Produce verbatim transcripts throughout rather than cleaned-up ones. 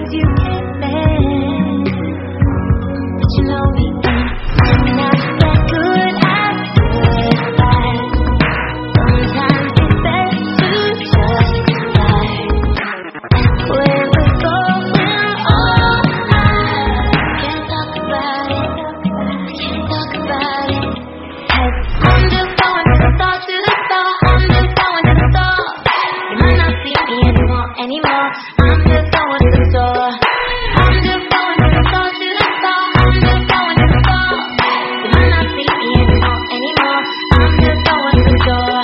'cause you can't bear. But you know me, I'm not that good at goodbye. Sometimes it's best to just lie. Where we're going all night. Can't talk about it, can't talk about it. Hey, I'm just going to the store, to the store. I'm just going to the store. You might not see me anymore, anymore. I'm just going to the store. I'm just going to the store, to the store. I'm just going to the store. You might not see me anymore, anymore. I'm just going to the store.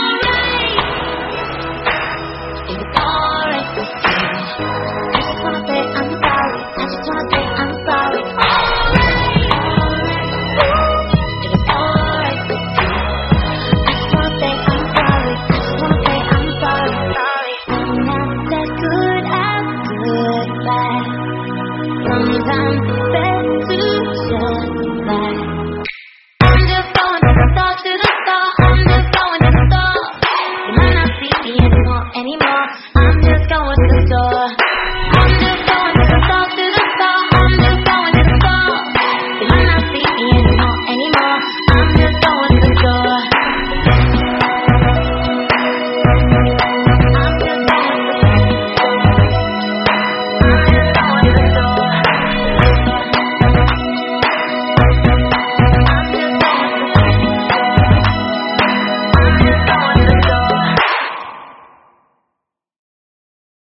If it's alright with you, I just wanna say I'm sorry. I just wanna say I'm sorry. If it's alright with you, I just wanna say I'm sorry. I just wanna say I'm sorry. Sorry. I'm not that good at goodbye. Sometimes